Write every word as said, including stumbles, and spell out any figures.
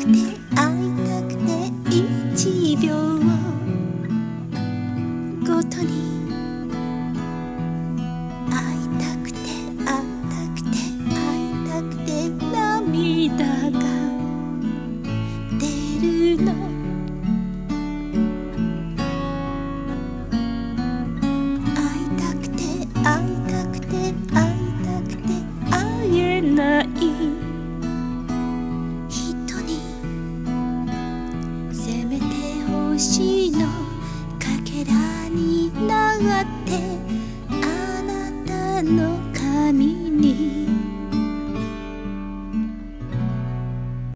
会いたくて一秒ごとに会いたくて会いたくて会いたくて涙が出るの。会いたくて会いたくて会いたくて会えない人にせめて星のかけらになってあなたの